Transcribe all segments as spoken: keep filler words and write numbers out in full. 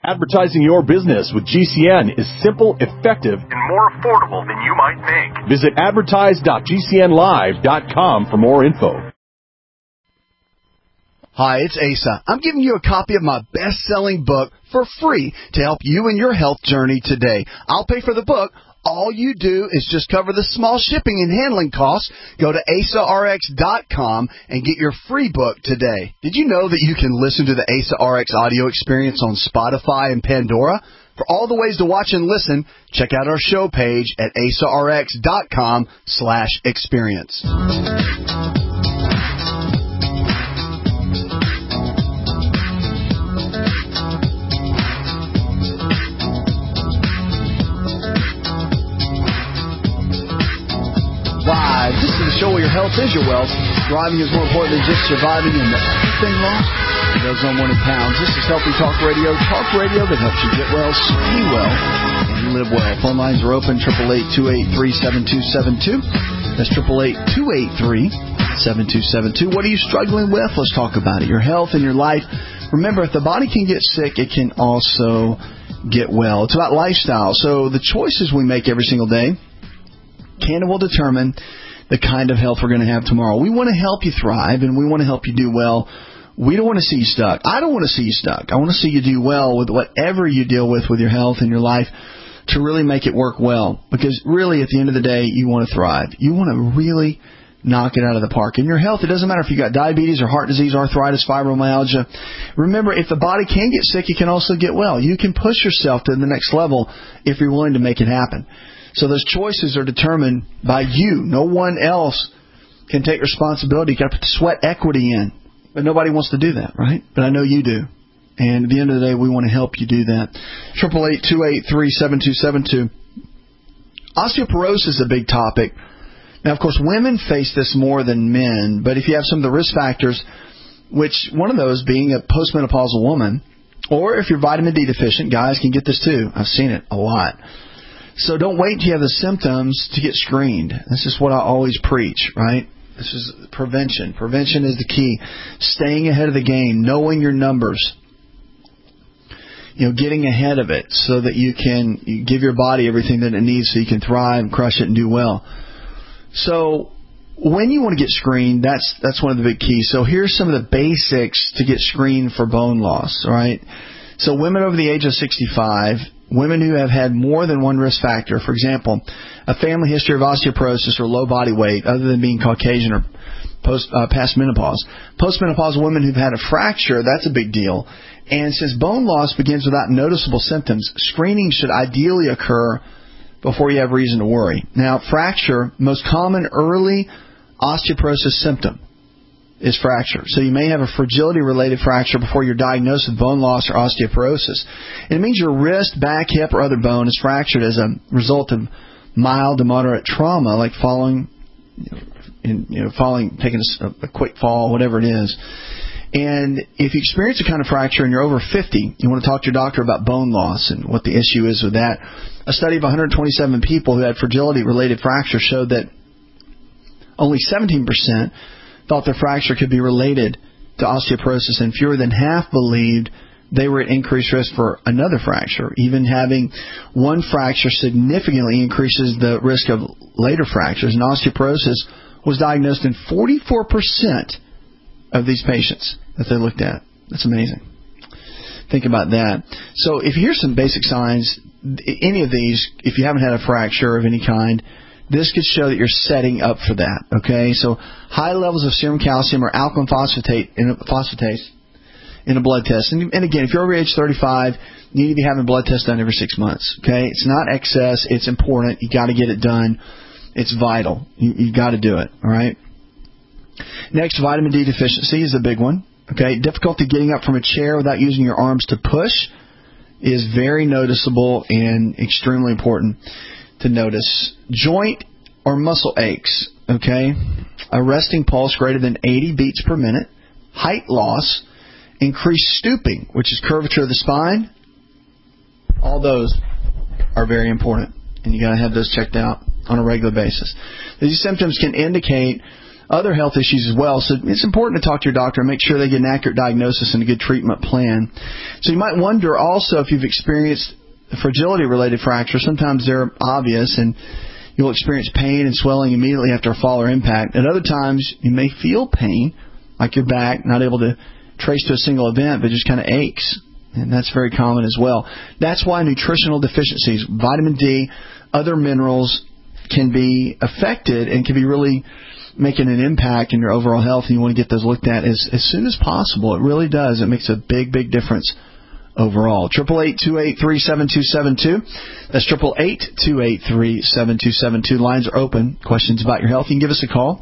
Advertising your business with G C N is simple, effective, and more affordable than you might think. Visit advertise dot g c n live dot com for more info. Hi, it's Asa. I'm giving you a copy of my best-selling book for free to help you in your health journey today. I'll pay for the book. All you do is just cover the small shipping and handling costs. Go to asa r x dot com and get your free book today. Did you know that you can listen to the Asa R X audio experience on Spotify and Pandora? For all the ways to watch and listen, check out our show page at asa r x dot com slash experience. Live. This is the show where your health is your wealth. Driving is more important than just surviving and everything lost. It goes on one in pounds. This is Healthy Talk Radio. Talk radio that helps you get well, stay well, and live well. Phone lines are open, eight eight eight, two eight three, seven two seven two. That's eight eight eight, two eight three, seven two seven two. What are you struggling with? Let's talk about it. Your health and your life. Remember, if the body can get sick, it can also get well. It's about lifestyle. So the choices we make every single day can and will determine the kind of health we're going to have tomorrow. We want to help you thrive, and we want to help you do well. We don't want to see you stuck. I don't want to see you stuck. I want to see you do well with whatever you deal with with your health and your life to really make it work well. Because really, at the end of the day, you want to thrive. You want to really knock it out of the park. In your health, it doesn't matter if you've got diabetes or heart disease, arthritis, fibromyalgia. Remember, if the body can get sick, it can also get well. You can push yourself to the next level if you're willing to make it happen. So those choices are determined by you. No one else can take responsibility. You've got to put the sweat equity in. But nobody wants to do that, right? But I know you do. And at the end of the day, we want to help you do that. eight eight eight, two eight three, seven two seven two. Osteoporosis is a big topic. Now, of course, women face this more than men. But if you have some of the risk factors, which one of those being a postmenopausal woman, or if you're vitamin D deficient, guys can get this too. I've seen it a lot. So don't wait until you have the symptoms to get screened. This is what I always preach, right? This is prevention. Prevention is the key. Staying ahead of the game, knowing your numbers, you know, getting ahead of it so that you can you give your body everything that it needs so you can thrive, crush it, and do well. So when you want to get screened, that's that's one of the big keys. So here's some of the basics to get screened for bone loss, all right? So women over the age of sixty-five, women who have had more than one risk factor, for example, a family history of osteoporosis or low body weight, other than being Caucasian or post uh, past menopause. Postmenopausal women who've had a fracture, that's a big deal. And since bone loss begins without noticeable symptoms, screening should ideally occur before you have reason to worry. Now, fracture, most common early osteoporosis symptom is fracture. So you may have a fragility-related fracture before you're diagnosed with bone loss or osteoporosis. And it means your wrist, back, hip, or other bone is fractured as a result of mild to moderate trauma, like falling, you know, in, you know falling, taking a, a quick fall, whatever it is. And if you experience a kind of fracture and you're over fifty, you want to talk to your doctor about bone loss and what the issue is with that. A study of one hundred twenty-seven people who had fragility-related fracture showed that only seventeen percent thought their fracture could be related to osteoporosis, and fewer than half believed they were at increased risk for another fracture. Even having one fracture significantly increases the risk of later fractures, and osteoporosis was diagnosed in forty-four percent of these patients that they looked at. That's amazing. Think about that. So if you hear some basic signs, any of these, if you haven't had a fracture of any kind, this could show that you're setting up for that, okay? So high levels of serum calcium or alkaline phosphatase in a, phosphatase in a blood test. And, and again, if you're over age thirty-five, you need to be having blood tests done every six months, okay? It's not excess. It's important. You got to get it done. It's vital. You, you got to do it, all right? Next, vitamin D deficiency is a big one, okay? Difficulty getting up from a chair without using your arms to push is very noticeable and extremely important to notice. Joint or muscle aches, okay? A resting pulse greater than eighty beats per minute. Height loss. Increased stooping, which is curvature of the spine. All those are very important, and you got to have those checked out on a regular basis. These symptoms can indicate other health issues as well. So it's important to talk to your doctor and make sure they get an accurate diagnosis and a good treatment plan. So you might wonder also if you've experienced fragility-related fractures. Sometimes they're obvious, and you'll experience pain and swelling immediately after a fall or impact. At other times, you may feel pain, like your back, not able to trace to a single event, but just kind of aches. And that's very common as well. That's why nutritional deficiencies, vitamin D, other minerals, can be affected and can be really making an impact in your overall health, and you want to get those looked at as, as soon as possible. It really does. It makes a big, big difference overall. eight eight eight, two eight three, seven two seven two. That's eight eight eight, two eight three, seven two seven two. Lines are open. Questions about your health, you can give us a call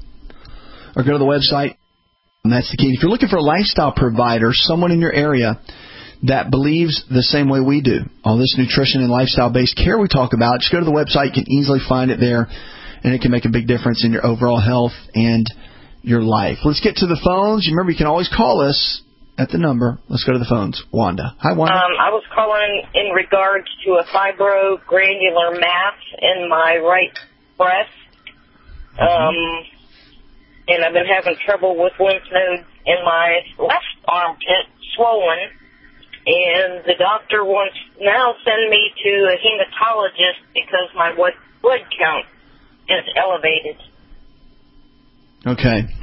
or go to the website. And that's the key. If you're looking for a lifestyle provider, someone in your area that believes the same way we do, all this nutrition and lifestyle-based care we talk about, just go to the website. You can easily find it there, and it can make a big difference in your overall health and your life. Let's get to the phones. You remember, you can always call us at the number. Let's go to the phones. Wanda. Hi, Wanda. Um, I was calling in regards to a fibrogranular mass in my right breast. Um, mm-hmm. And I've been having trouble with lymph nodes in my left armpit, swollen. And the doctor wants now send me to a hematologist because my blood count is elevated. Okay.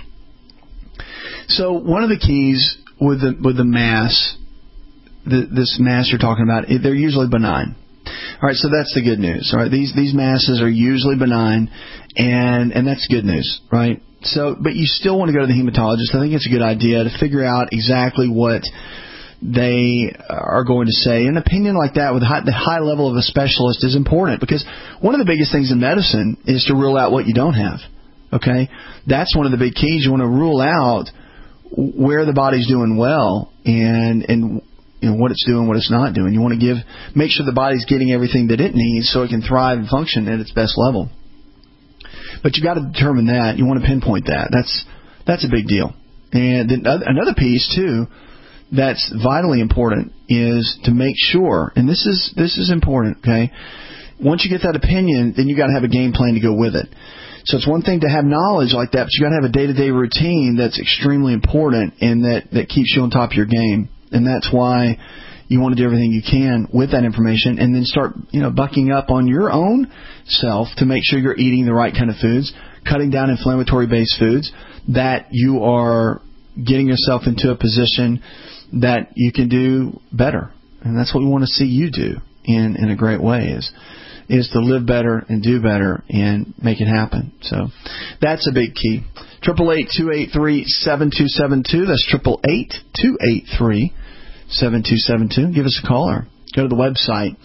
So one of the keys with the with the mass, the, this mass you're talking about, they're usually benign. All right, so that's the good news. All right, these these masses are usually benign, and and that's good news, right? So, but you still want to go to the hematologist. I think it's a good idea to figure out exactly what they are going to say. An opinion like that with high, the high level of a specialist is important, because one of the biggest things in medicine is to rule out what you don't have. Okay, that's one of the big keys. You want to rule out where the body's doing well and and you know what it's doing, what it's not doing. You want to give make sure the body's getting everything that it needs so it can thrive and function at its best level. But you got to determine that. You want to pinpoint that. That's that's a big deal. And then another piece too that's vitally important is to make sure, and this is this is important, okay? Once you get that opinion, then you got to have a game plan to go with it. So it's one thing to have knowledge like that, but you got to have a day-to-day routine that's extremely important and that, that keeps you on top of your game. And that's why you want to do everything you can with that information, and then start, you know, bucking up on your own self to make sure you're eating the right kind of foods, cutting down inflammatory-based foods, that you are getting yourself into a position that you can do better. And that's what we want to see you do in, in a great way, is is to live better and do better and make it happen. So that's a big key. eight eight eight, two eight three, seven two seven two. That's eight eight eight, two eight three, seven two seven two. Give us a call or go to the website.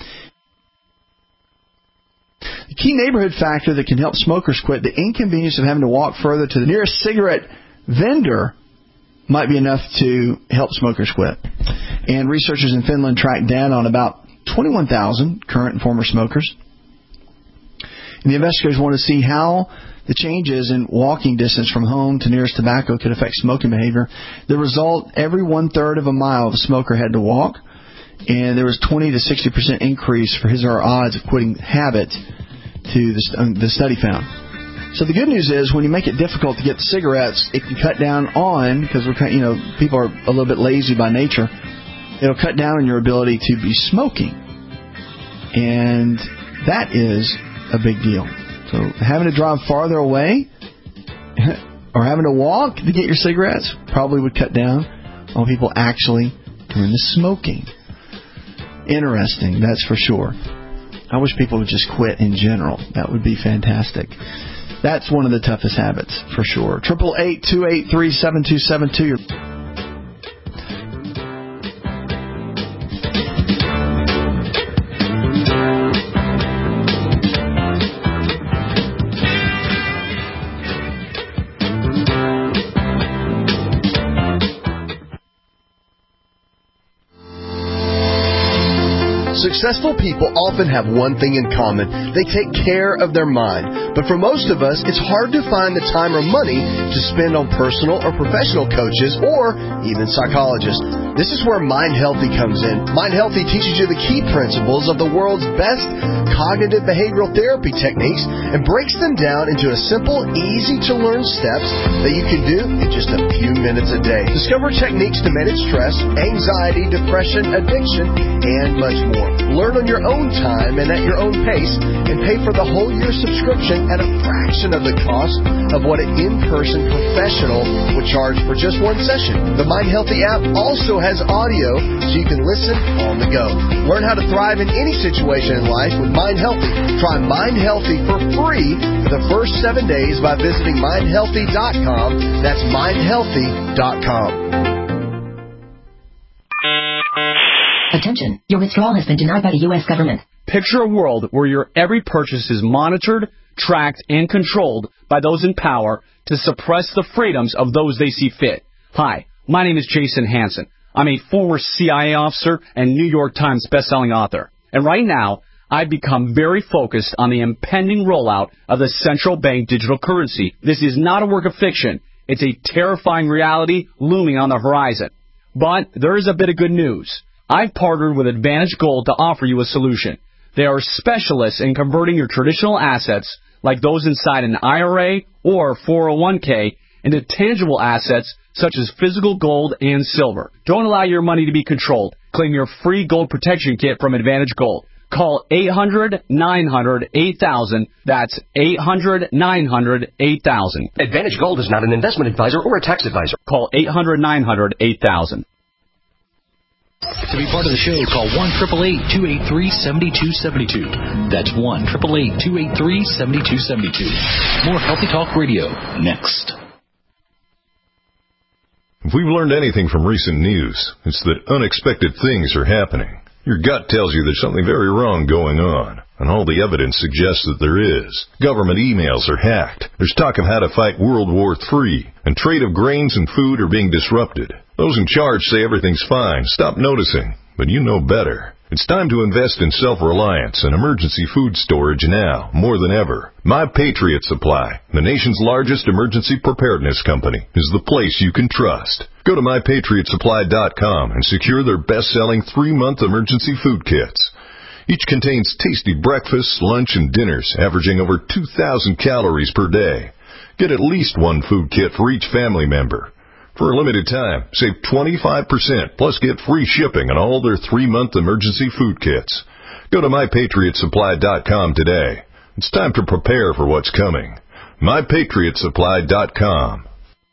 The key neighborhood factor that can help smokers quit, the inconvenience of having to walk further to the nearest cigarette vendor, might be enough to help smokers quit. And researchers in Finland tracked data on about twenty-one thousand current and former smokers. And the investigators want to see how the changes in walking distance from home to nearest tobacco could affect smoking behavior. The result, every one-third of a mile the smoker had to walk, and there was twenty to sixty percent increase for his or her odds of quitting habit to the, um, the study found. So the good news is, when you make it difficult to get the cigarettes, it can cut down on, because we're kind, you know, people are a little bit lazy by nature. It'll cut down on your ability to be smoking, and that is a big deal. So having to drive farther away or having to walk to get your cigarettes probably would cut down on people actually doing the smoking. Interesting, that's for sure. I wish people would just quit in general. That would be fantastic. That's one of the toughest habits, for sure. eight eight eight, two eight three, seven two seven two. Successful people often have one thing in common. They take care of their mind. But for most of us, it's hard to find the time or money to spend on personal or professional coaches or even psychologists. This is where Mind Healthy comes in. Mind Healthy teaches you the key principles of the world's best cognitive behavioral therapy techniques and breaks them down into a simple, easy-to-learn steps that you can do in just a few minutes a day. Discover techniques to manage stress, anxiety, depression, addiction, and much more. Learn on your own time and at your own pace, and pay for the whole year subscription at a fraction of the cost of what an in-person professional would charge for just one session. The Mind Healthy app also has audio so you can listen on the go. Learn how to thrive in any situation in life with Mind Healthy. Try Mind Healthy for free for the first seven days by visiting mind healthy dot com. That's mind healthy dot com. Attention, your withdrawal has been denied by the U S government. Picture a world where your every purchase is monitored, tracked, and controlled by those in power to suppress the freedoms of those they see fit. Hi, my name is Jason Hansen. I'm a former C I A officer and New York Times bestselling author. And right now, I've become very focused on the impending rollout of the central bank digital currency. This is not a work of fiction. It's a terrifying reality looming on the horizon. But there is a bit of good news. I've partnered with Advantage Gold to offer you a solution. They are specialists in converting your traditional assets, like those inside an I R A or four oh one k, into tangible assets such as physical gold and silver. Don't allow your money to be controlled. Claim your free gold protection kit from Advantage Gold. Call eight hundred, nine hundred, eight thousand. That's eight hundred, nine hundred, eight thousand. Advantage Gold is not an investment advisor or a tax advisor. Call eight hundred, nine hundred, eight thousand. To be part of the show, call one eight eight eight, two eight three, seven two seven two. That's one eight eight eight, two eight three, seven two seven two. More Healthy Talk Radio next. If we've learned anything from recent news, it's that unexpected things are happening. Your gut tells you there's something very wrong going on, and all the evidence suggests that there is. Government emails are hacked. There's talk of how to fight World War Three, and trade of grains and food are being disrupted. Those in charge say everything's fine. Stop noticing, but you know better. It's time to invest in self-reliance and emergency food storage now, more than ever. My Patriot Supply, the nation's largest emergency preparedness company, is the place you can trust. Go to my patriot supply dot com and secure their best-selling three-month emergency food kits. Each contains tasty breakfasts, lunch, and dinners, averaging over two thousand calories per day. Get at least one food kit for each family member. For a limited time, save twenty-five percent, plus get free shipping on all their three-month emergency food kits. Go to my patriot supply dot com today. It's time to prepare for what's coming. my patriot supply dot com.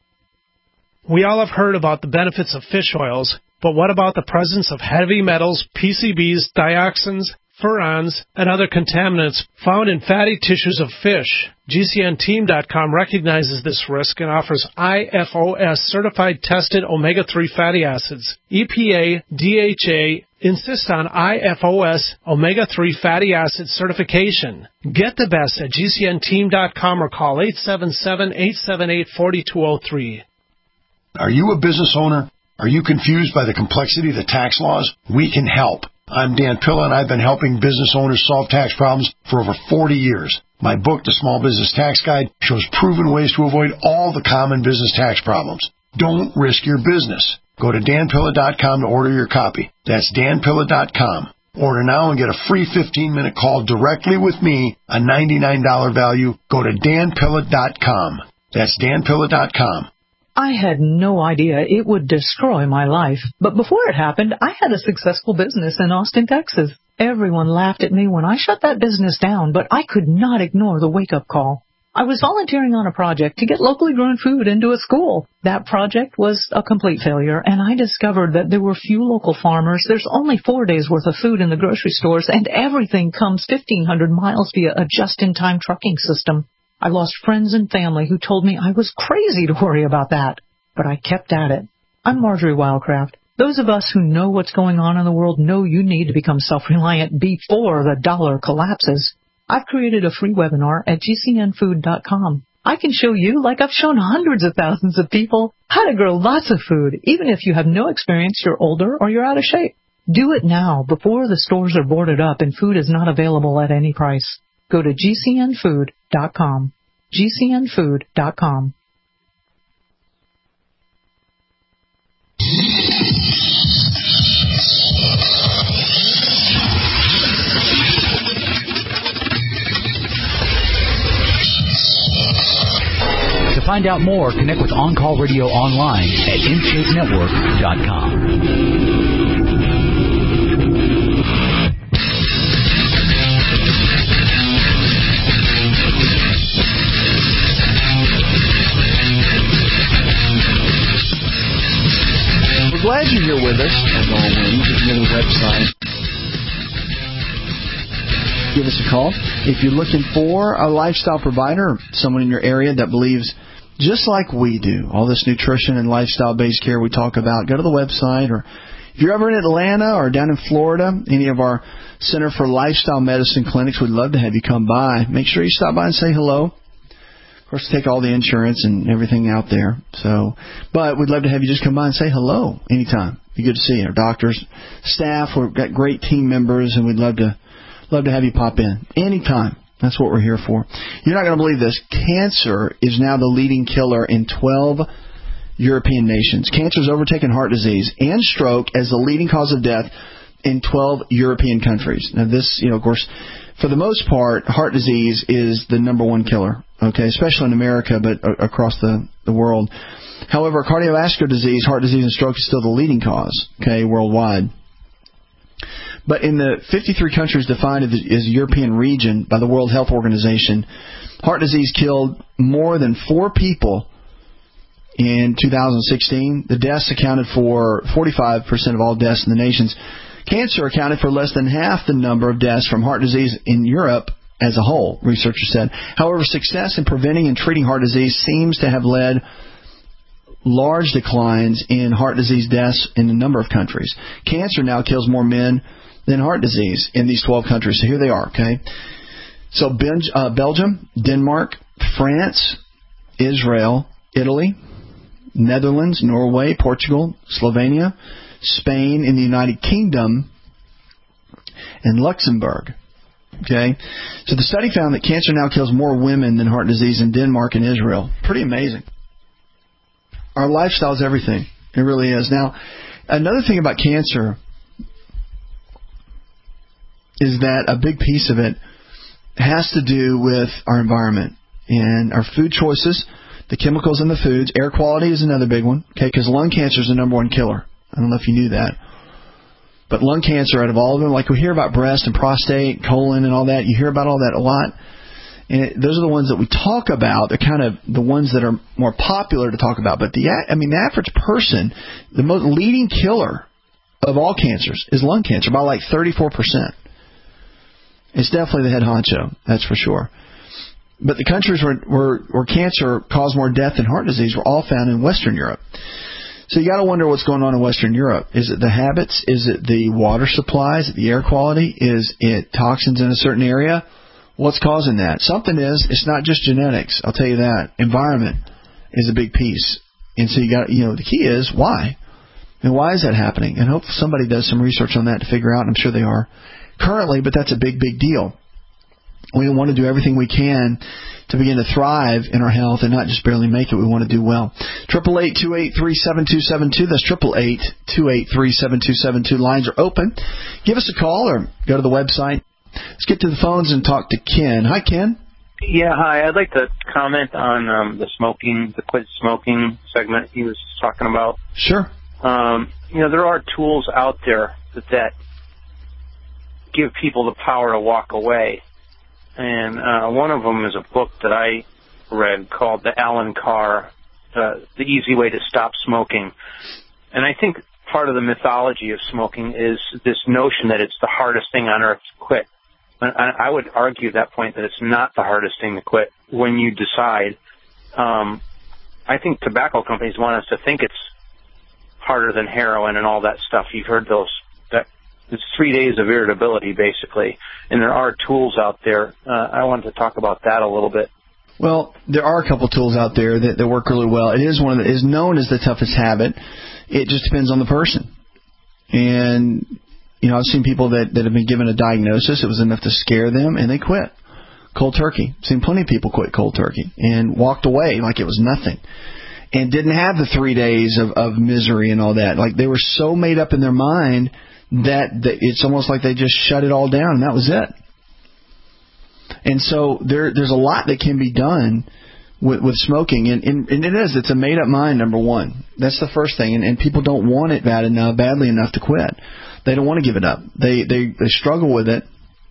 We all have heard about the benefits of fish oils, but what about the presence of heavy metals, P C Bs, dioxins, furans, and other contaminants found in fatty tissues of fish? G C N team dot com recognizes this risk and offers I F O S certified tested omega three fatty acids. E P A, D H A insist on I F O S omega three fatty acid certification. Get the best at G C N team dot com or call eight seven seven, eight seven eight, four two zero three. Are you a business owner? Are you confused by the complexity of the tax laws? We can help. I'm Dan Pilla, and I've been helping business owners solve tax problems for over forty years. My book, The Small Business Tax Guide, shows proven ways to avoid all the common business tax problems. Don't risk your business. Go to dan pilla dot com to order your copy. That's dan pilla dot com. Order now and get a free fifteen-minute call directly with me, a ninety-nine dollars value. Go to dan pilla dot com. That's dan pilla dot com. I had no idea it would destroy my life. But before it happened, I had a successful business in Austin, Texas. Everyone laughed at me when I shut that business down, but I could not ignore the wake-up call. I was volunteering on a project to get locally grown food into a school. That project was a complete failure, and I discovered that there were few local farmers. There's only four days' worth of food in the grocery stores, and everything comes fifteen hundred miles via a just-in-time trucking system. I lost friends and family who told me I was crazy to worry about that. But I kept at it. I'm Marjorie Wildcraft. Those of us who know what's going on in the world know you need to become self-reliant before the dollar collapses. I've created a free webinar at G C N food dot com. I can show you, like I've shown hundreds of thousands of people, how to grow lots of food, even if you have no experience, you're older, or you're out of shape. Do it now before the stores are boarded up and food is not available at any price. Go to G C N food dot com. G C N food dot com. To find out more, connect with On Call Radio online at Instate Network dot com. We're glad you're here with us, as always. If you're on the website, give us a call. If you're looking for a lifestyle provider, someone in your area that believes just like we do, all this nutrition and lifestyle-based care we talk about, go to the website. Or if you're ever in Atlanta or down in Florida, any of our Center for Lifestyle Medicine clinics, we'd love to have you come by. Make sure you stop by and say hello. Of course, take all the insurance and everything out there. So, but we'd love to have you just come by and say hello anytime. Be good to see you. Our doctors, staff, we've got great team members, and we'd love to love to have you pop in anytime. That's what we're here for. You're not going to believe this. Cancer is now the leading killer in twelve European nations. Cancer has overtaken heart disease and stroke as the leading cause of death in twelve European countries. Now, this, you know, of course, for the most part, heart disease is the number one killer, okay, especially in America, but across the, the world. However, cardiovascular disease, heart disease, and stroke is still the leading cause, okay, worldwide. But in the fifty-three countries defined as the European region by the World Health Organization, heart disease killed more than four people in two thousand sixteen. The deaths accounted for forty-five percent of all deaths in the nations. Cancer accounted for less than half the number of deaths from heart disease in Europe as a whole, researchers said. However, success in preventing and treating heart disease seems to have led large declines in heart disease deaths in a number of countries. Cancer now kills more men than heart disease in these twelve countries. So here they are, okay? So uh, Belgium, Denmark, France, Israel, Italy, Netherlands, Norway, Portugal, Slovenia, Spain, in the United Kingdom, and Luxembourg. Okay? So the study found that cancer now kills more women than heart disease in Denmark and Israel. Pretty amazing. Our lifestyle is everything. It really is. Now, another thing about cancer is that a big piece of it has to do with our environment and our food choices, the chemicals in the foods. Air quality is another big one, okay, because lung cancer is the number one killer. I don't know if you knew that. But lung cancer, out of all of them, like we hear about breast and prostate, colon and all that, you hear about all that a lot. And it, those are the ones that we talk about. They're kind of the ones that are more popular to talk about. But the, I mean, the average person, the most leading killer of all cancers is lung cancer, by like thirty-four percent. It's definitely the head honcho, that's for sure. But the countries where, where, where cancer caused more death than heart disease were all found in Western Europe. So you got to wonder what's going on in Western Europe. Is it the habits? Is it the water supply? Is it the air quality? Is it toxins in a certain area? What's causing that? Something is. It's not just genetics. I'll tell you that. Environment is a big piece. And so you got, you know, the key is why. And why is that happening? And hopefully somebody does some research on that to figure out. And I'm sure they are currently, but that's a big, big deal. We want to do everything we can to begin to thrive in our health and not just barely make it. We want to do well. Triple eight two eight three seven two seven two. That's triple eight two eight three seven two seven two. Lines are open. Give us a call or go to the website. Let's get to the phones and talk to Ken. Hi, Ken. Yeah, hi. I'd like to comment on um, the smoking, the quit smoking segment he was talking about. Sure. Um, you know, there are tools out there that, that give people the power to walk away. And uh, one of them is a book that I read called The Alan Carr, uh, The Easy Way to Stop Smoking. And I think part of the mythology of smoking is this notion that it's the hardest thing on earth to quit. And I would argue at that point that it's not the hardest thing to quit when you decide. Um, I think tobacco companies want us to think it's harder than heroin and all that stuff. You've heard those. That it's three days of irritability, basically. And there are tools out there. Uh, I wanted to talk about that a little bit. Well, there are a couple tools out there that, that work really well. It is one of the, is known as the toughest habit. It just depends on the person. And You know, I've seen people that, that have been given a diagnosis. It was enough to scare them, and they quit cold turkey. I've seen plenty of people quit cold turkey and walked away like it was nothing and didn't have the three days of, of misery and all that. Like, they were so made up in their mind that, that it's almost like they just shut it all down, and that was it. And so there, there's a lot that can be done with, with smoking, and, and, and it is. It's a made-up mind, number one. That's the first thing, and, and people don't want it bad enough, badly enough to quit. They don't want to give it up. They, they they struggle with it,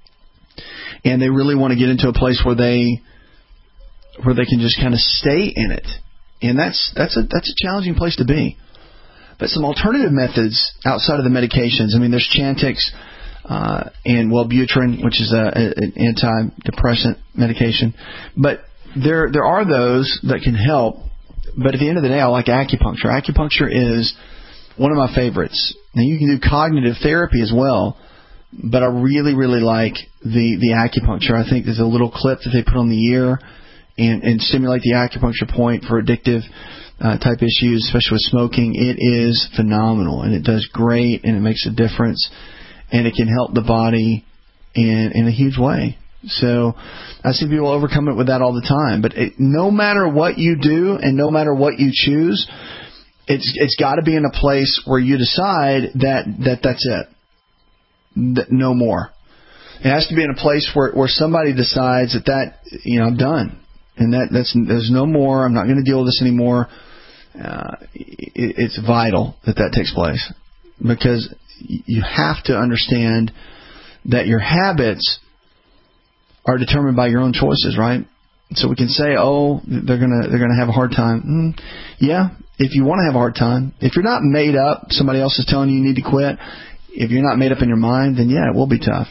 and they really want to get into a place where they where they can just kind of stay in it, and that's that's a that's a challenging place to be. But some alternative methods outside of the medications. I mean, there's Chantix uh, and Wellbutrin, which is a, a, an antidepressant medication, but there there are those that can help. But at the end of the day, I like acupuncture. Acupuncture is one of my favorites. Now, you can do cognitive therapy as well, but I really, really like the, the acupuncture. I think there's a little clip that they put on the ear and, and stimulate the acupuncture point for addictive uh, type issues, especially with smoking. It is phenomenal, and it does great, and it makes a difference, and it can help the body in, in a huge way. So I see people overcome it with that all the time. But it, no matter what you do and no matter what you choose, It's it's got to be in a place where you decide that, that that's it, that no more. It has to be in a place where, where somebody decides that that you know I'm done, and that that's there's no more. I'm not going to deal with this anymore. Uh, it, it's vital that that takes place, because you have to understand that your habits are determined by your own choices, right? So we can say, oh, they're gonna they're gonna have a hard time. Mm, yeah. If you want to have a hard time, if you're not made up, somebody else is telling you you need to quit. If you're not made up in your mind, then yeah, it will be tough.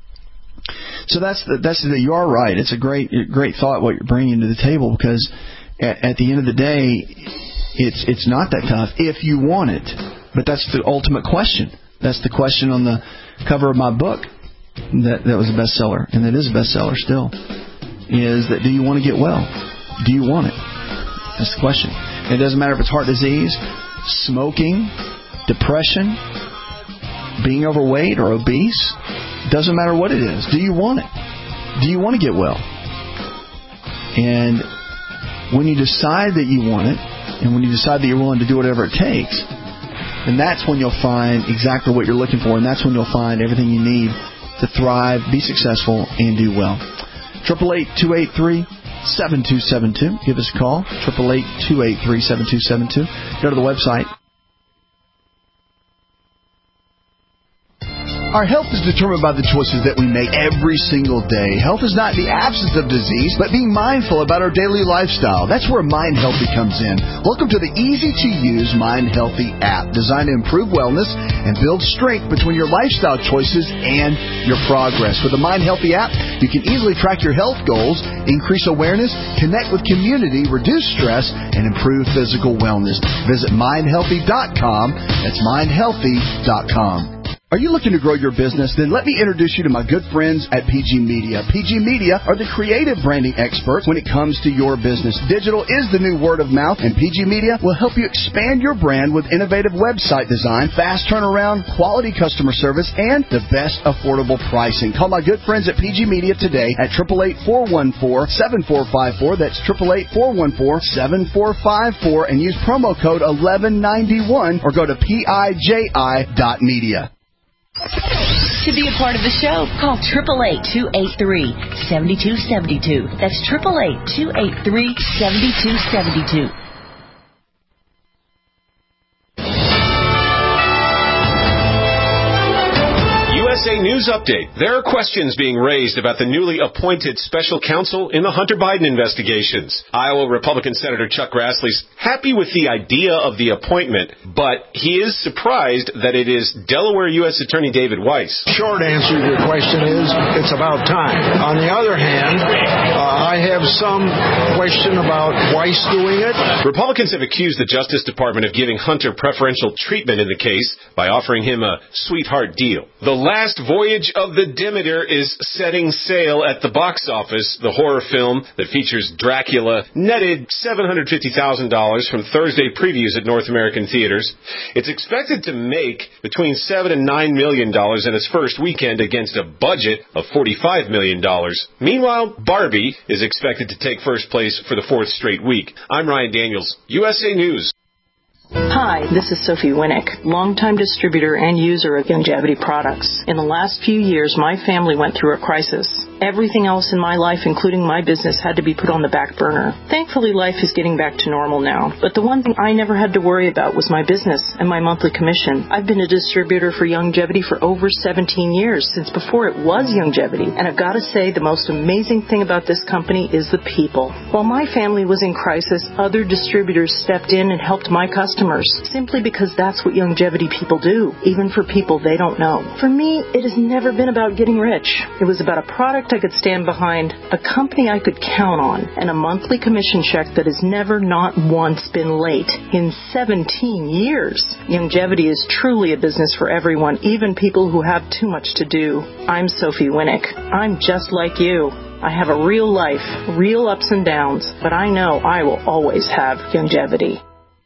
So that's the, that's the, you are right. It's a great great thought what you're bringing to the table, because at, at the end of the day, it's it's not that tough if you want it. But that's the ultimate question. That's the question on the cover of my book that that was a bestseller, and that is a bestseller still. Is that, do you want to get well? Do you want it? That's the question. It doesn't matter if it's heart disease, smoking, depression, being overweight or obese. Doesn't matter what it is. Do you want it? Do you want to get well? And when you decide that you want it, and when you decide that you're willing to do whatever it takes, then that's when you'll find exactly what you're looking for, and that's when you'll find everything you need to thrive, be successful, and do well. eight eight eight, two eight three, seven two seven two. Give us a call. eight eight eight, two eight three, seven two seven two. Go to the website. Our health is determined by the choices that we make every single day. Health is not the absence of disease, but being mindful about our daily lifestyle. That's where Mind Healthy comes in. Welcome to the easy-to-use Mind Healthy app, designed to improve wellness and build strength between your lifestyle choices and your progress. With the Mind Healthy app, you can easily track your health goals, increase awareness, connect with community, reduce stress, and improve physical wellness. Visit mind healthy dot com. That's mind healthy dot com. Are you looking to grow your business? Then let me introduce you to my good friends at P G Media. P G Media are the creative branding experts when it comes to your business. Digital is the new word of mouth, and P G Media will help you expand your brand with innovative website design, fast turnaround, quality customer service, and the best affordable pricing. Call my good friends at P G Media today at eight eight eight, four one four, seven four five four. That's eight eight eight, four one four, seven four five four, and use promo code eleven ninety-one or go to P I J I dot media. To be a part of the show, call eight eight eight, two eight three, seven two seven two. That's eight eight eight, two eight three, seven two seven two. U S A News Update. There are questions being raised about the newly appointed special counsel in the Hunter Biden investigations. Iowa Republican Senator Chuck Grassley's happy with the idea of the appointment, but he is surprised that it is Delaware U S Attorney David Weiss. Short answer to your question is, it's about time. On the other hand, uh, I have some question about Weiss doing it. Republicans have accused the Justice Department of giving Hunter preferential treatment in the case by offering him a sweetheart deal. The last Last Voyage of the Demeter is setting sail at the box office. The horror film that features Dracula netted seven hundred fifty thousand dollars from Thursday previews at North American theaters. It's expected to make between seven and nine million dollars in its first weekend against a budget of forty-five million dollars. Meanwhile, Barbie is expected to take first place for the fourth straight week. I'm Ryan Daniels, U S A News. Hi, this is Sophie Winnick, longtime distributor and user of Youngevity products. In the last few years, my family went through a crisis. Everything else in my life, including my business, had to be put on the back burner. Thankfully, life is getting back to normal now. But the one thing I never had to worry about was my business and my monthly commission. I've been a distributor for Youngevity for over seventeen years, since before it was Youngevity. And I've got to say, the most amazing thing about this company is the people. While my family was in crisis, other distributors stepped in and helped my customers, simply because that's what Youngevity people do, even for people they don't know. For me, it has never been about getting rich. It was about a product I could stand behind, a company I could count on, and a monthly commission check that has never not once been late in seventeen years. Youngevity is truly a business for everyone, even people who have too much to do. I'm Sophie Winnick. I'm just like you. I have a real life, real ups and downs, but I know I will always have Youngevity.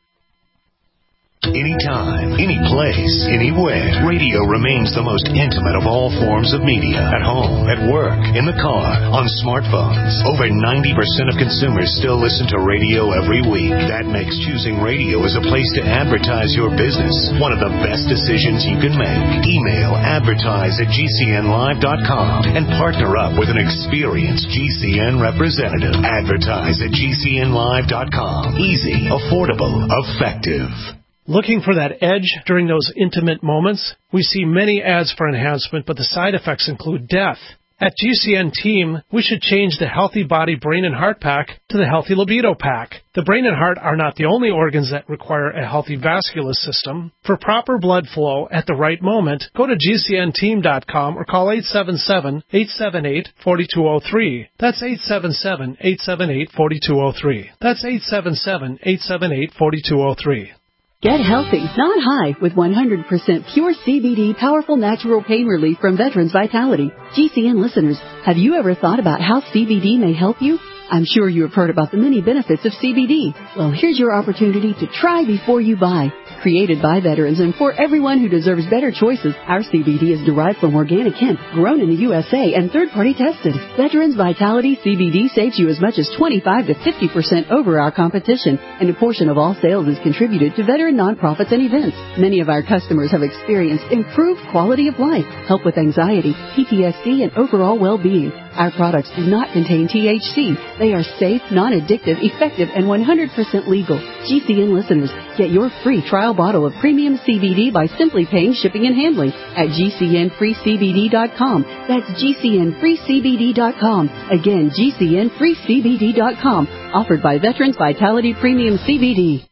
Anytime, any place, anywhere. Radio remains the most intimate of all forms of media. At home, at work, in the car, on smartphones. Over ninety percent of consumers still listen to radio every week. That makes choosing radio as a place to advertise your business one of the best decisions you can make. Email advertise at G C N live dot com and partner up with an experienced G C N representative. Advertise at G C N live dot com. Easy, affordable, effective. Looking for that edge during those intimate moments? We see many ads for enhancement, but the side effects include death. At G C N Team, we should change the Healthy Body, Brain, and Heart Pack to the Healthy Libido Pack. The brain and heart are not the only organs that require a healthy vascular system. For proper blood flow at the right moment, go to G C N team dot com or call eight seven seven, eight seven eight, four two zero three. That's eight seven seven, eight seven eight, four two zero three. That's eight seven seven, eight seven eight, four two zero three. Get healthy, not high, with one hundred percent pure C B D powerful natural pain relief from Veterans Vitality. G C N listeners, have you ever thought about how C B D may help you? I'm sure you have heard about the many benefits of C B D. Well, here's your opportunity to try before you buy. Created by veterans and for everyone who deserves better choices, our C B D is derived from organic hemp, grown in the U S A and third-party tested. Veterans Vitality C B D saves you as much as twenty-five to fifty percent over our competition, and a portion of all sales is contributed to veteran nonprofits and events. Many of our customers have experienced improved quality of life, help with anxiety, P T S D, and overall well-being. Our products do not contain T H C. They are safe, non-addictive, effective, and one hundred percent legal. G C N listeners, get your free trial bottle of premium C B D by simply paying shipping and handling at G C N free C B D dot com. That's G C N free C B D dot com. Again, G C N free C B D dot com. Offered by Veterans Vitality Premium C B D.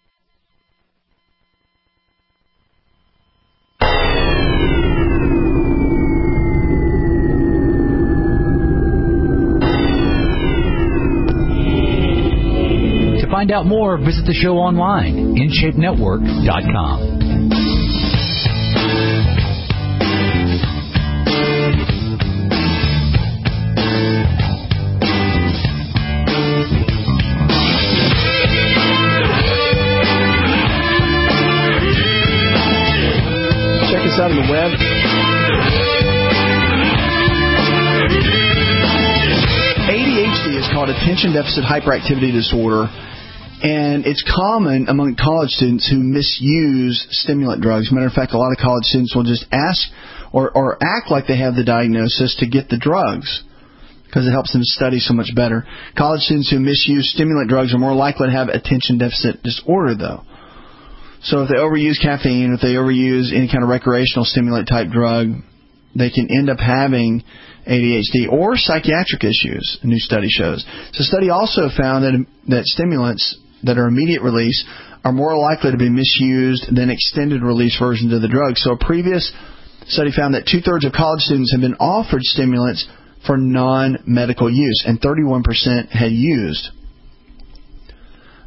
To find out more, visit the show online, in shape network dot com. Check us out on the web. A D H D is called attention deficit hyperactivity disorder, and it's common among college students who misuse stimulant drugs. Matter of fact, a lot of college students will just ask or, or act like they have the diagnosis to get the drugs because it helps them study so much better. College students who misuse stimulant drugs are more likely to have attention deficit disorder, though. So if they overuse caffeine, if they overuse any kind of recreational stimulant type drug, they can end up having A D H D or psychiatric issues, a new study shows. So the study also found that, that stimulants that are immediate release are more likely to be misused than extended release versions of the drug. So a previous study found that two-thirds of college students have been offered stimulants for non-medical use, and thirty-one percent had used.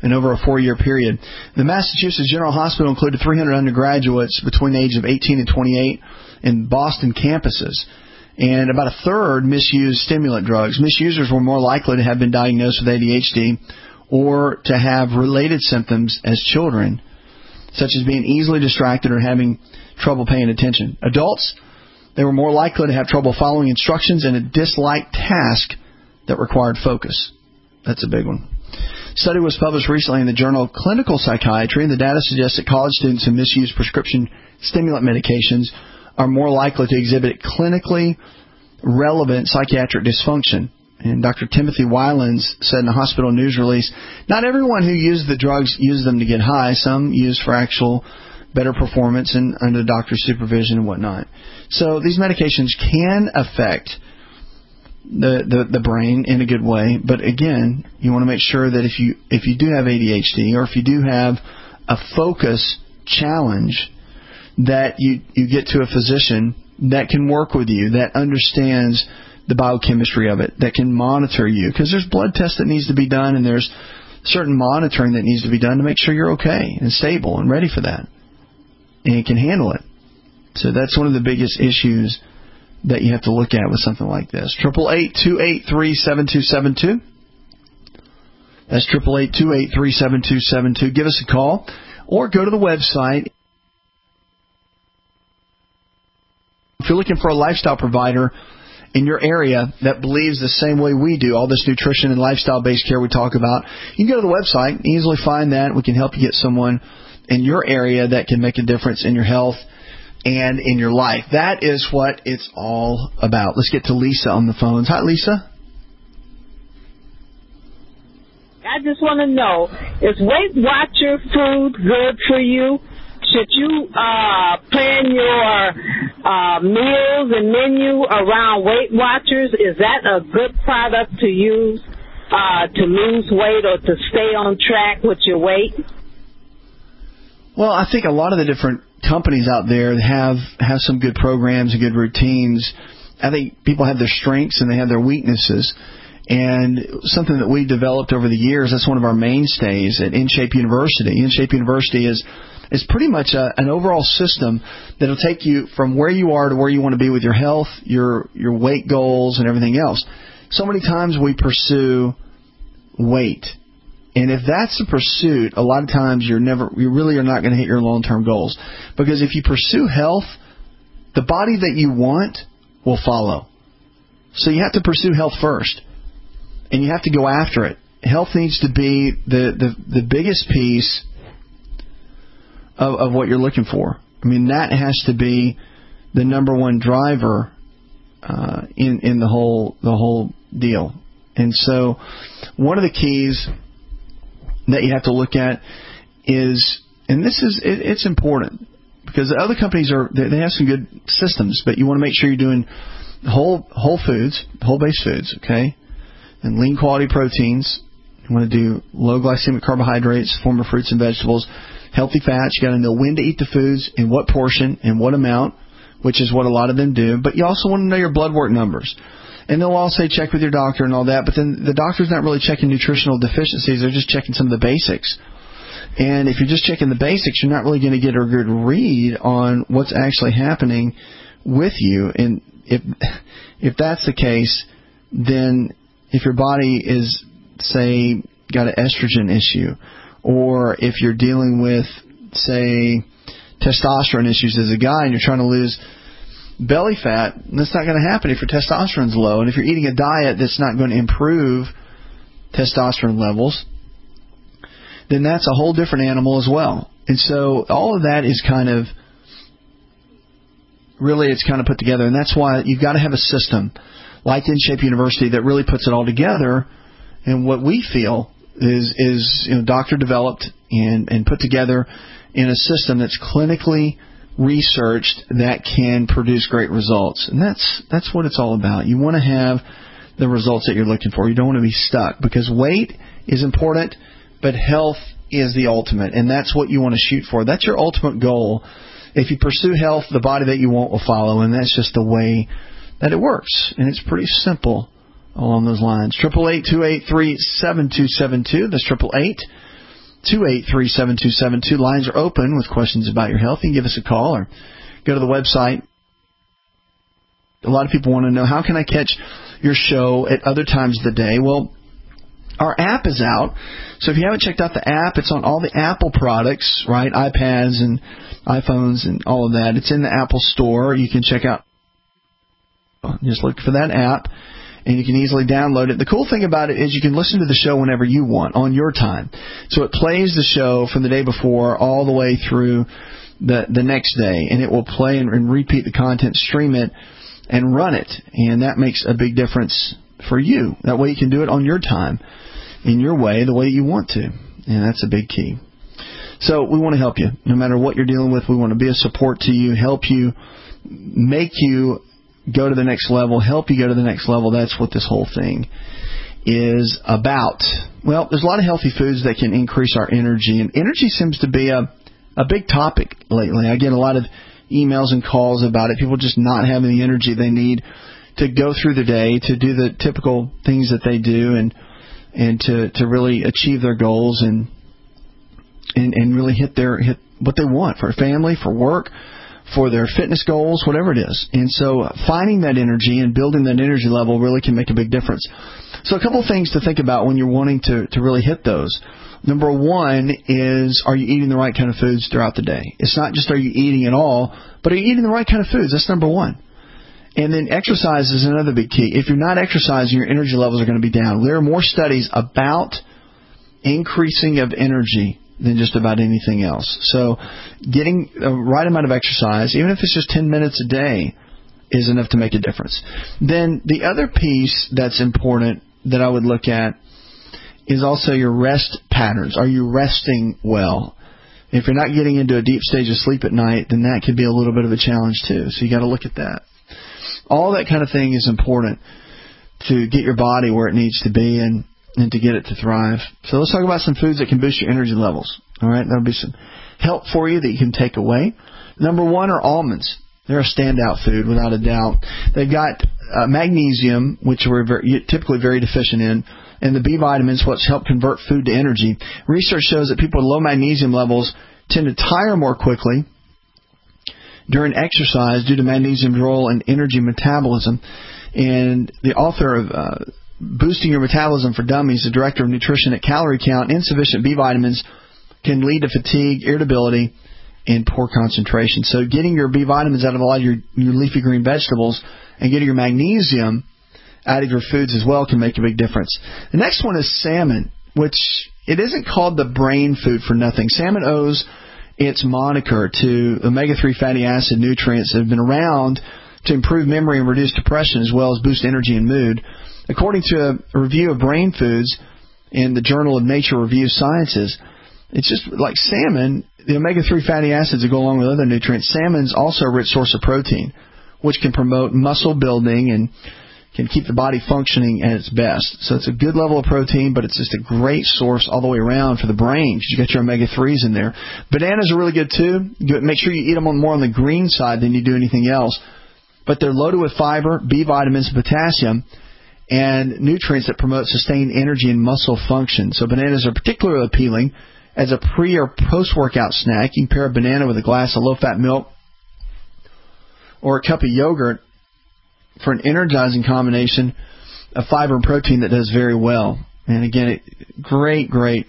and over a four-year period. The Massachusetts General Hospital included three hundred undergraduates between the ages of eighteen and twenty-eight in Boston campuses. And about a third misused stimulant drugs. Misusers were more likely to have been diagnosed with A D H D or to have related symptoms as children, such as being easily distracted or having trouble paying attention. Adults, they were more likely to have trouble following instructions and a disliked task that required focus. That's a big one. A study was published recently in the journal Clinical Psychiatry, and the data suggests that college students who misuse prescription stimulant medications are more likely to exhibit clinically relevant psychiatric dysfunction. And Doctor Timothy Wylans said in a hospital news release, not everyone who uses the drugs uses them to get high. Some use for actual better performance and under the doctor's supervision and whatnot. So these medications can affect the, the, the brain in a good way. But again, you want to make sure that if you if you do have A D H D or if you do have a focus challenge, that you, you get to a physician that can work with you, that understands the biochemistry of it, that can monitor you. Because there's blood tests that needs to be done, and there's certain monitoring that needs to be done to make sure you're okay and stable and ready for that. And you can handle it. So that's one of the biggest issues that you have to look at with something like this. eight eight eight, two eight three, seven two seven two. That's eight eight eight, two eight three, seven two seven two. Give us a call or go to the website. If you're looking for a lifestyle provider in your area that believes the same way we do, all this nutrition and lifestyle-based care we talk about, you can go to the website, easily find that. We can help you get someone in your area that can make a difference in your health and in your life. That is what it's all about. Let's get to Lisa on the phones. Hi, Lisa. I just want to know, is Weight Watcher food good for you? Should you uh, plan your uh, meals and menu around Weight Watchers? Is that a good product to use uh, to lose weight or to stay on track with your weight? Well, I think a lot of the different companies out there have, have some good programs and good routines. I think people have their strengths and they have their weaknesses. And something that we developed over the years, that's one of our mainstays at InShape University. InShape University is is pretty much a, an overall system that will take you from where you are to where you want to be with your health, your your weight goals, and everything else. So many times we pursue weight. And if that's the pursuit, a lot of times you're never, you really are not going to hit your long-term goals. Because if you pursue health, the body that you want will follow. So you have to pursue health first. And you have to go after it. Health needs to be the, the, the biggest piece of, of what you're looking for. I mean, that has to be the number one driver uh, in in the whole the whole deal. And so, one of the keys that you have to look at is, and this is it, it's important because the other companies are they, they have some good systems, but you want to make sure you're doing whole whole foods, whole based foods, okay. And lean quality proteins. You want to do low glycemic carbohydrates, form of fruits and vegetables, healthy fats. You got to know when to eat the foods, in what portion, and what amount, which is what a lot of them do. But you also want to know your blood work numbers. And they'll all say check with your doctor and all that, but then the doctor's not really checking nutritional deficiencies. They're just checking some of the basics. And if you're just checking the basics, you're not really going to get a good read on what's actually happening with you. And if if that's the case, then if your body is, say, got an estrogen issue, or if you're dealing with, say, testosterone issues as a guy and you're trying to lose belly fat, that's not going to happen if your testosterone's low. And if you're eating a diet that's not going to improve testosterone levels, then that's a whole different animal as well. And so all of that is kind of, really it's kind of put together. And that's why you've got to have a system like InShape University that really puts it all together. And what we feel is, is you know, doctor developed and, and put together in a system that's clinically researched that can produce great results. And that's that's what it's all about. You want to have the results that you're looking for. You don't want to be stuck, because weight is important, but health is the ultimate, and that's what you want to shoot for. That's your ultimate goal. If you pursue health, the body that you want will follow, and that's just the way that it works. And it's pretty simple along those lines. eight eight eight, two eight three, seven two seven two. That's eight eight eight, two eight three, seven two seven two. Lines are open with questions about your health. You can give us a call or go to the website. A lot of people want to know, how can I catch your show at other times of the day? Well, our app is out. So if you haven't checked out the app, it's on all the Apple products, right? iPads and iPhones and all of that. It's in the Apple Store. You can check out, just look for that app, and you can easily download it. The cool thing about it is you can listen to the show whenever you want, on your time. So it plays the show from the day before all the way through the the next day, and it will play and, and repeat the content, stream it, and run it. And that makes a big difference for you. That way you can do it on your time, in your way, the way you want to. And that's a big key. So we want to help you. No matter what you're dealing with, we want to be a support to you, help you, make you go to the next level, help you go to the next level. That's what this whole thing is about. Well, there's a lot of healthy foods that can increase our energy, and energy seems to be a, a big topic lately. I get a lot of emails and calls about it, people just not having the energy they need to go through the day, to do the typical things that they do, and and to, to really achieve their goals and and and really hit their hit what they want for family, for work, for their fitness goals, whatever it is. And so finding that energy and building that energy level really can make a big difference. So a couple of things to think about when you're wanting to, to really hit those. Number one is, are you eating the right kind of foods throughout the day? It's not just are you eating at all, but are you eating the right kind of foods? That's number one. And then exercise is another big key. If you're not exercising, your energy levels are going to be down. There are more studies about increasing of energy than just about anything else. So getting the right amount of exercise, even if it's just ten minutes a day, is enough to make a difference. Then the other piece that's important that I would look at is also your rest patterns. Are you resting well? If you're not getting into a deep stage of sleep at night, then that could be a little bit of a challenge too. So you got to look at that. All that kind of thing is important to get your body where it needs to be and and to get it to thrive. So let's talk about some foods that can boost your energy levels. All right, that'll be some help for you that you can take away. Number one are almonds. They're a standout food without a doubt. They've got uh, magnesium, which we're very, typically very deficient in, and the B vitamins, which help convert food to energy. Research shows that people with low magnesium levels tend to tire more quickly during exercise due to magnesium's role in energy metabolism. And the author of uh, Boosting Your Metabolism for Dummies, the director of nutrition at Calorie Count, insufficient B vitamins can lead to fatigue, irritability, and poor concentration. So getting your B vitamins out of a lot of your, your leafy green vegetables and getting your magnesium out of your foods as well can make a big difference. The next one is salmon, which it isn't called the brain food for nothing. Salmon owes its moniker to omega three fatty acid nutrients that have been around to improve memory and reduce depression as well as boost energy and mood. According to a review of brain foods in the Journal of Nature Review Sciences, it's just like salmon, the omega three fatty acids that go along with other nutrients. Salmon's also a rich source of protein, which can promote muscle building and can keep the body functioning at its best. So it's a good level of protein, but it's just a great source all the way around for the brain because you got your omega threes in there. Bananas are really good too. Make sure you eat them on more on the green side than you do anything else. But they're loaded with fiber, B vitamins, potassium, and nutrients that promote sustained energy and muscle function. So bananas are particularly appealing as a pre- or post-workout snack. You can pair a banana with a glass of low-fat milk or a cup of yogurt for an energizing combination of fiber and protein that does very well. And again, it, great, great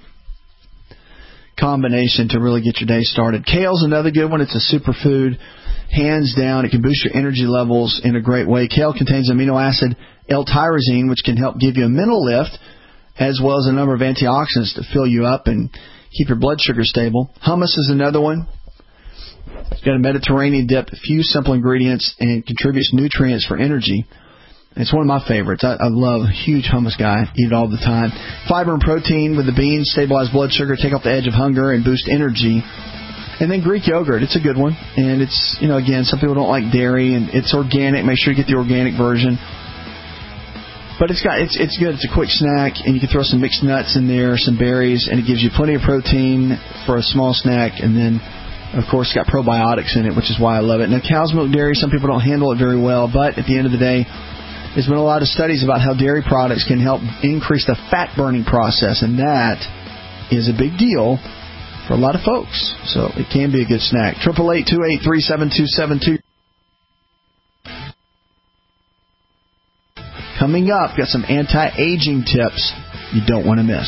combination to really get your day started. Kale's another good one. It's a superfood. Hands down, it can boost your energy levels in a great way. Kale contains amino acid L-tyrosine, which can help give you a mental lift, as well as a number of antioxidants to fill you up and keep your blood sugar stable. Hummus is another one. It's got a Mediterranean dip, a few simple ingredients, and contributes nutrients for energy. It's one of my favorites. I, I love a huge hummus guy. Eat it all the time. Fiber and protein with the beans stabilize blood sugar, take off the edge of hunger, and boost energy. And then Greek yogurt, it's a good one. And it's, you know, again, some people don't like dairy, and it's organic. Make sure you get the organic version. But it's got it's it's good. It's a quick snack, and you can throw some mixed nuts in there, some berries, and it gives you plenty of protein for a small snack. And then, of course, it's got probiotics in it, which is why I love it. Now, cow's milk dairy, some people don't handle it very well, but at the end of the day, there's been a lot of studies about how dairy products can help increase the fat-burning process, and that is a big deal for a lot of folks. So it can be a good snack. eight eight eight, two eight three, seven two seven two. Coming up, got some anti-aging tips you don't want to miss.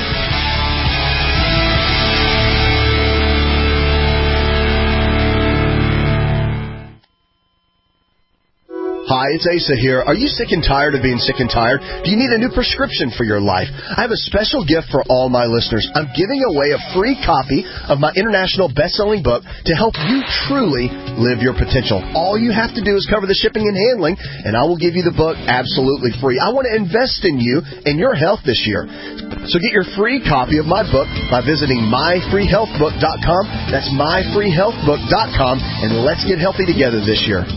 Hi, it's Asa here. Are you sick and tired of being sick and tired? Do you need a new prescription for your life? I have a special gift for all my listeners. I'm giving away a free copy of my international best-selling book to help you truly live your potential. All you have to do is cover the shipping and handling, and I will give you the book absolutely free. I want to invest in you and your health this year. So get your free copy of my book by visiting my free health book dot com. That's my free health book dot com, and let's get healthy together this year.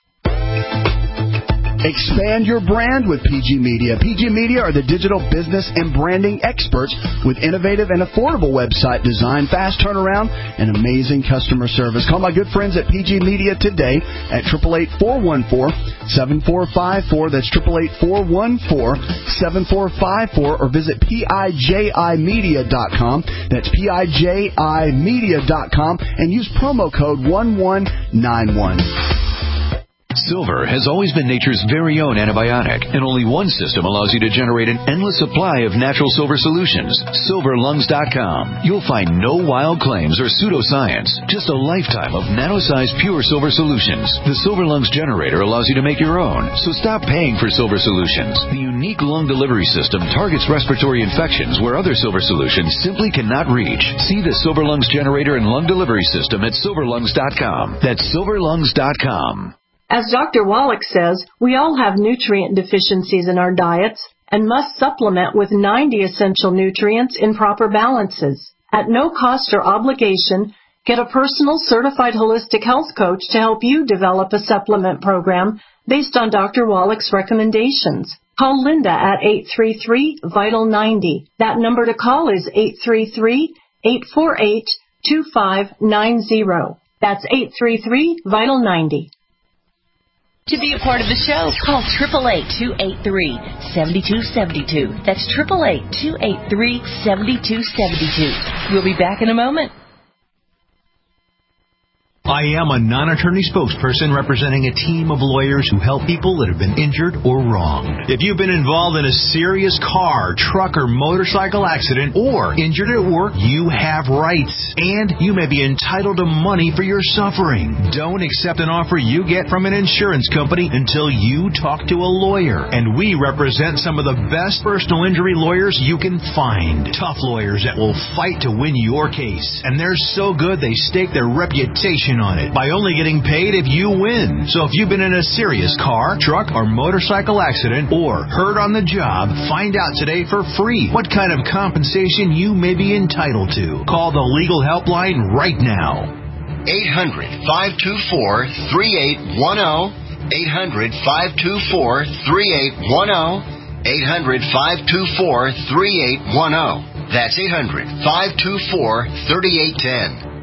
Expand your brand with P G Media. P G Media are the digital business and branding experts with innovative and affordable website design, fast turnaround, and amazing customer service. Call my good friends at P G Media today at eight eight eight, four one four, seven four five four. That's eight eight eight, four one four, seven four five four, or visit P I J I media dot com. That's P I J I media dot com and use promo code one one nine one. Silver has always been nature's very own antibiotic, and only one system allows you to generate an endless supply of natural silver solutions. silver lungs dot com. You'll find no wild claims or pseudoscience, just a lifetime of nano-sized pure silver solutions. The Silver Lungs generator allows you to make your own, so stop paying for silver solutions. The unique lung delivery system targets respiratory infections where other silver solutions simply cannot reach. See the Silver Lungs generator and lung delivery system at silver lungs dot com. That's silver lungs dot com. As Doctor Wallach says, we all have nutrient deficiencies in our diets and must supplement with ninety essential nutrients in proper balances. At no cost or obligation, get a personal certified holistic health coach to help you develop a supplement program based on Doctor Wallach's recommendations. Call Linda at eight three three, vital ninety. That number to call is eight three three, eight four eight, two five nine zero. That's eight three three, vital ninety. To be a part of the show, call eight eight eight, two eight three, seven two seven two. That's eight eight eight, two eight three, seven two seven two. We'll be back in a moment. I am a non-attorney spokesperson representing a team of lawyers who help people that have been injured or wronged. If you've been involved in a serious car, truck, or motorcycle accident or injured at work, you have rights, and you may be entitled to money for your suffering. Don't accept an offer you get from an insurance company until you talk to a lawyer, and we represent some of the best personal injury lawyers you can find. Tough lawyers that will fight to win your case, and they're so good they stake their reputation on it by only getting paid if you win. So if you've been in a serious car, truck, or motorcycle accident or hurt on the job, find out today for free what kind of compensation you may be entitled to. Call the legal helpline right now. eight hundred, five two four, three eight one zero. eight hundred, five two four, three eight one zero. eight hundred, five two four, three eight one zero. That's eight hundred, five two four, three eight one zero.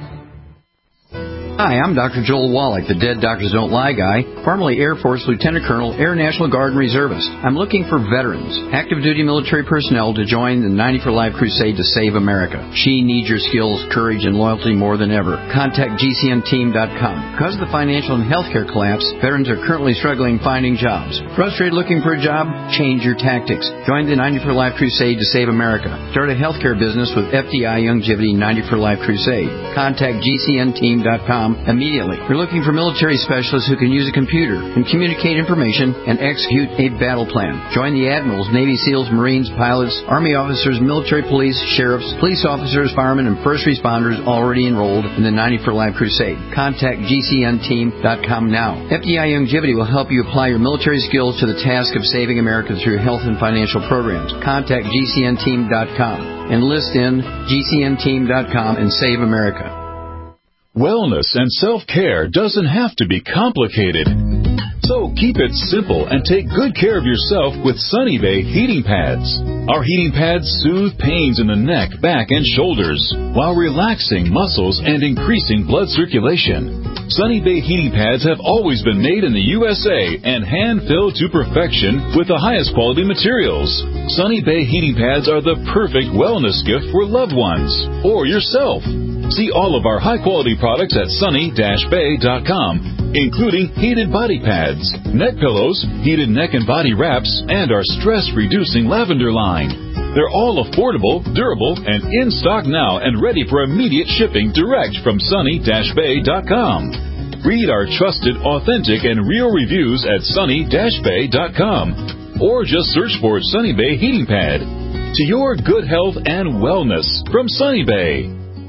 Hi, I'm Doctor Joel Wallach, the Dead Doctors Don't Lie guy, formerly Air Force Lieutenant Colonel, Air National Guard and Reservist. I'm looking for veterans, active duty military personnel to join the ninety for Life crusade to save America. She needs your skills, courage, and loyalty more than ever. Contact G C N team dot com. Because of the financial and healthcare collapse, veterans are currently struggling finding jobs. Frustrated looking for a job? Change your tactics. Join the ninety for Life crusade to save America. Start a healthcare business with F D I Longevity ninety for Life crusade. Contact G C N team dot com immediately. We're looking for military specialists who can use a computer and communicate information and execute a battle plan. Join the admirals, Navy SEALs, Marines, pilots, Army officers, military police, sheriffs, police officers, firemen, and first responders already enrolled in the ninety for Life crusade. Contact G C N team dot com now. F D I Longevity will help you apply your military skills to the task of saving America through health and financial programs. Contact G C N team dot com. Enlist in G C N team dot com and save America. Wellness and self-care doesn't have to be complicated. So keep it simple and take good care of yourself with Sunny Bay heating pads. Our heating pads soothe pains in the neck, back, and shoulders while relaxing muscles and increasing blood circulation. Sunny Bay heating pads have always been made in the U S A and hand-filled to perfection with the highest quality materials. Sunny Bay heating pads are the perfect wellness gift for loved ones or yourself. See all of our high-quality products at sunny dash bay dot com, including heated body pads, neck pillows, heated neck and body wraps, and our stress-reducing lavender line. They're all affordable, durable, and in stock now and ready for immediate shipping direct from sunny dash bay dot com. Read our trusted, authentic, and real reviews at sunny dash bay dot com. Or just search for Sunny Bay Heating Pad. To your good health and wellness from Sunny Bay.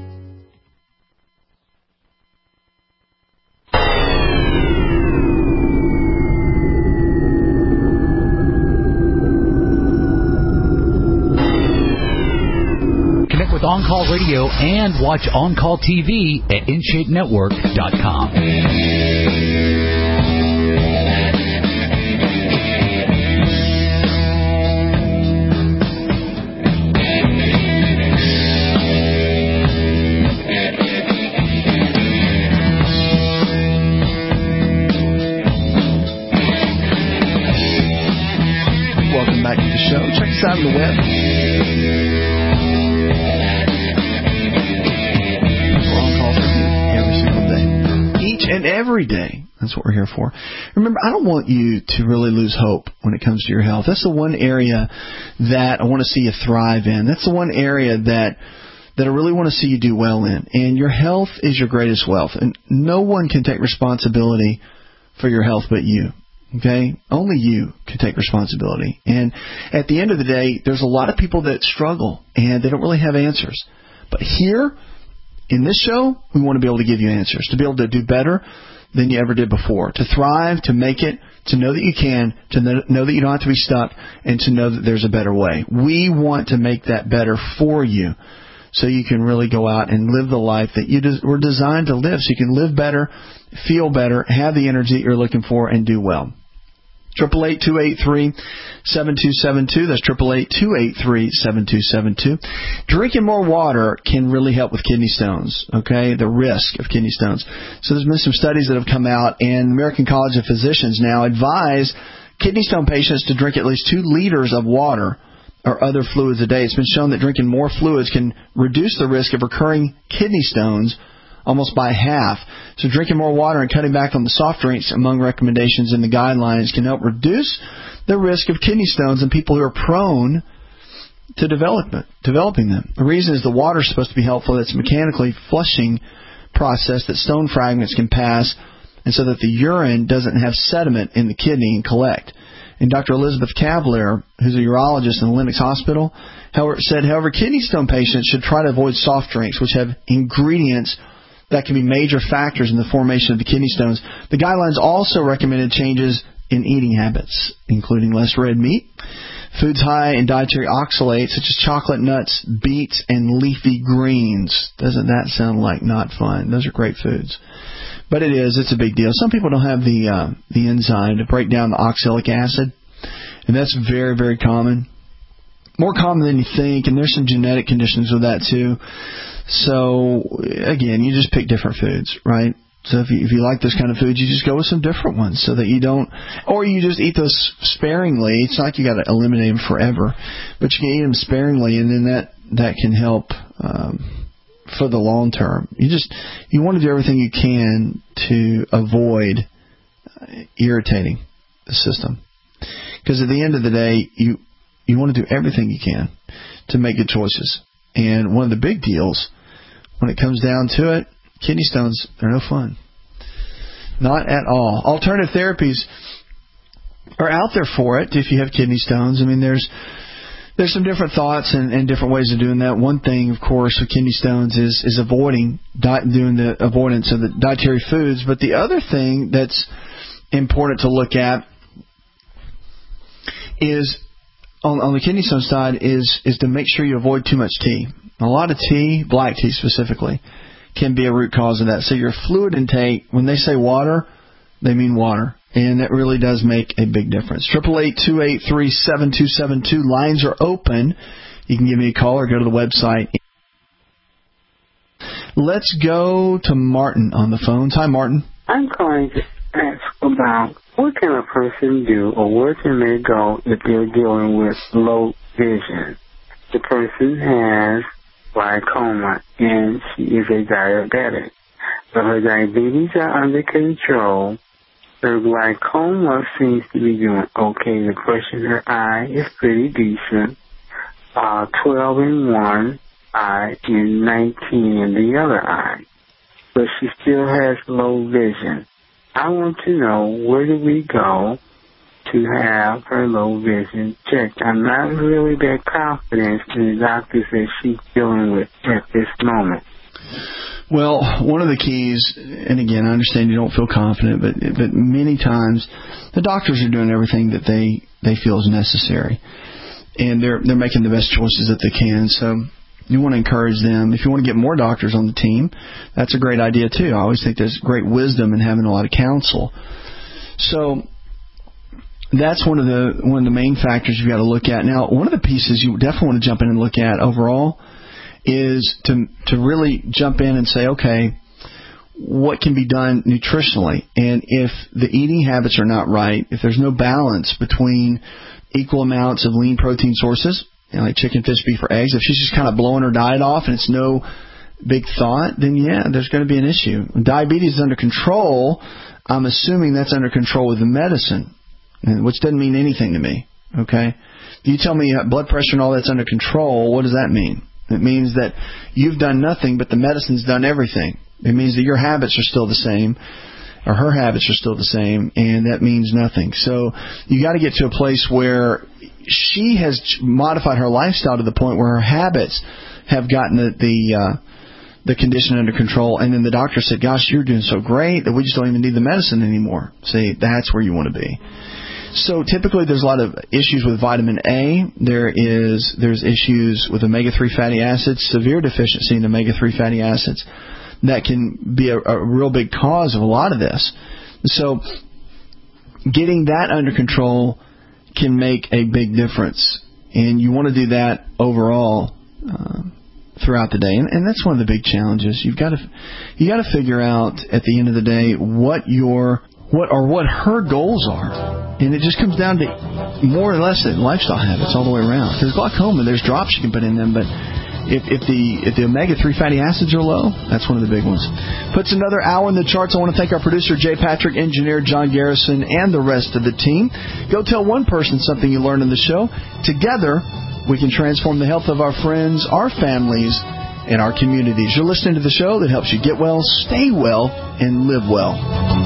With On Call Radio and watch On Call T V at in shape network dot com. Welcome back to the show. Check us out on the web. And every day. That's what we're here for. Remember, I don't want you to really lose hope when it comes to your health. That's the one area that I want to see you thrive in. That's the one area that that I really want to see you do well in. And your health is your greatest wealth. And no one can take responsibility for your health but you. Okay? Only you can take responsibility. And at the end of the day, there's a lot of people that struggle and they don't really have answers. But here, in this show, we want to be able to give you answers, to be able to do better than you ever did before, to thrive, to make it, to know that you can, to know that you don't have to be stuck, and to know that there's a better way. We want to make that better for you so you can really go out and live the life that you des- were designed to live, so you can live better, feel better, have the energy that you're looking for, and do well. eight eight eight, two eight three, seven two seven two. That's eight eight eight, two eight three, seven two seven two. Drinking more water can really help with kidney stones, okay, the risk of kidney stones. So there's been some studies that have come out, and the American College of Physicians now advise kidney stone patients to drink at least two liters of water or other fluids a day. It's been shown that drinking more fluids can reduce the risk of recurring kidney stones almost by half. So drinking more water and cutting back on the soft drinks among recommendations in the guidelines can help reduce the risk of kidney stones in people who are prone to development, developing them. The reason is the water is supposed to be helpful. It's a mechanically flushing process that stone fragments can pass, and so that the urine doesn't have sediment in the kidney and collect. And Doctor Elizabeth Cavalier, who's a urologist in Lenox Hospital, however, said, however, kidney stone patients should try to avoid soft drinks, which have ingredients that can be major factors in the formation of the kidney stones. The guidelines also recommended changes in eating habits, including less red meat, foods high in dietary oxalates, such as chocolate, nuts, beets, and leafy greens. Doesn't that sound like not fun? Those are great foods. But it is. It's a big deal. Some people don't have the uh, the enzyme to break down the oxalic acid, and that's very, very common. More common than you think, and there's some genetic conditions with that too. So, again, you just pick different foods, right? So if you, if you like those kind of foods, you just go with some different ones so that you don't, or you just eat those sparingly. It's not like you got to eliminate them forever, but you can eat them sparingly, and then that, that can help um, for the long term. You just, you want to do everything you can to avoid irritating the system. Because at the end of the day, you, you want to do everything you can to make good choices. And one of the big deals, when it comes down to it, kidney stones, they're no fun. Not at all. Alternative therapies are out there for it if you have kidney stones. I mean, there's there's some different thoughts and, and different ways of doing that. One thing, of course, with kidney stones is, is avoiding, di- doing the avoidance of the dietary foods. But the other thing that's important to look at is, on, on the kidney stone side, is, is to make sure you avoid too much tea. A lot of tea, black tea specifically, can be a root cause of that. So your fluid intake, when they say water, they mean water. And that really does make a big difference. eight eight eight, two eight three, seven two seven two. Lines are open. You can give me a call or go to the website. Let's go to Martin on the phone. Hi, Martin. I'm calling to ask about what can a person do or where can they go if they're dealing with low vision. The person has glaucoma and she is a diabetic. But her diabetes are under control. Her glaucoma seems to be doing okay. The pressure in her eye is pretty decent. Uh, twelve in one eye and nineteen in the other eye. But she still has low vision. I want to know, where do we go to have her low vision checked? I'm not really that confident in the doctor says she's dealing with at this moment. Well, one of the keys, and again, I understand you don't feel confident, but but many times the doctors are doing everything that they, they feel is necessary, and they're they're making the best choices that they can. So you want to encourage them. If you want to get more doctors on the team, that's a great idea too. I always think there's great wisdom in having a lot of counsel. So that's one of the one of the main factors you've got to look at. Now, one of the pieces you definitely want to jump in and look at overall is to to really jump in and say, okay, what can be done nutritionally? And if the eating habits are not right, if there's no balance between equal amounts of lean protein sources, you know, like chicken, fish, beef, or eggs, if she's just kind of blowing her diet off and it's no big thought, then yeah, there's going to be an issue. When diabetes is under control, I'm assuming that's under control with the medicine, which doesn't mean anything to me, okay? If you tell me blood pressure and all that's under control, what does that mean? It means that you've done nothing, but the medicine's done everything. It means that your habits are still the same, or her habits are still the same, and that means nothing. So you got to get to a place where she has modified her lifestyle to the point where her habits have gotten the the, uh, the condition under control, and then the doctor said, gosh, you're doing so great that we just don't even need the medicine anymore. See, that's where you want to be. So typically there's a lot of issues with vitamin A. There is there's issues with omega three fatty acids, severe deficiency in omega three fatty acids. That can be a, a real big cause of a lot of this. So getting that under control can make a big difference. And you want to do that overall uh, throughout the day. And, and that's one of the big challenges. You've got to you got to figure out at the end of the day what your what or what her goals are. And it just comes down to more or less lifestyle habits all the way around. There's glaucoma, there's drops you can put in them, but if, if the if the omega three fatty acids are low, that's one of the big ones. Puts another hour in the charts. I want to thank our producer, Jay Patrick, engineer John Garrison, and the rest of the team. Go tell one person something you learned in the show. Together, we can transform the health of our friends, our families, and our communities. You're listening to the show that helps you get well, stay well, and live well.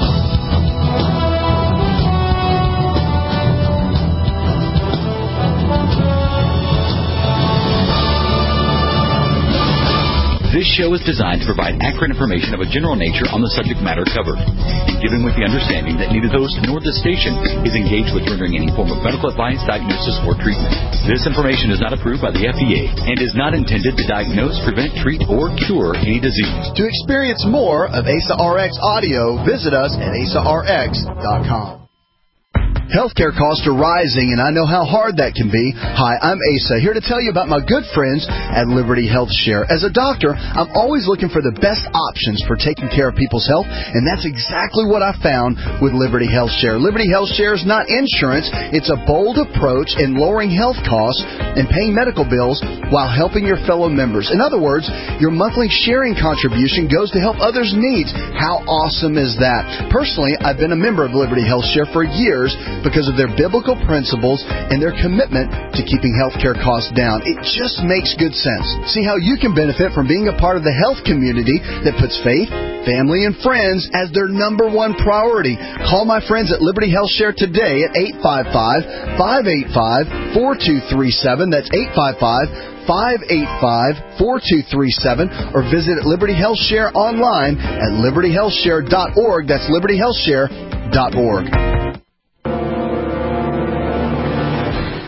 This show is designed to provide accurate information of a general nature on the subject matter covered, and given with the understanding that neither the host nor the station is engaged with rendering any form of medical advice, diagnosis, or treatment. This information is not approved by the F D A and is not intended to diagnose, prevent, treat, or cure any disease. To experience more of A S A R X audio, visit us at A S A R X dot com. Healthcare costs are rising, and I know how hard that can be. Hi, I'm Asa, here to tell you about my good friends at Liberty Health Share. As a doctor, I'm always looking for the best options for taking care of people's health, and that's exactly what I found with Liberty Health Share. Liberty Health Share is not insurance. It's a bold approach in lowering health costs and paying medical bills while helping your fellow members. In other words, your monthly sharing contribution goes to help others' needs. How awesome is that? Personally, I've been a member of Liberty Health Share for years because of their biblical principles and their commitment to keeping healthcare costs down. It just makes good sense. See how you can benefit from being a part of the health community that puts faith, family, and friends as their number one priority. Call my friends at Liberty Health Share today at eight five five, five eight five, four two three seven. That's eight five five, five eight five, four two three seven, or visit Liberty Health Share online at liberty health share dot org. That's liberty health share dot org.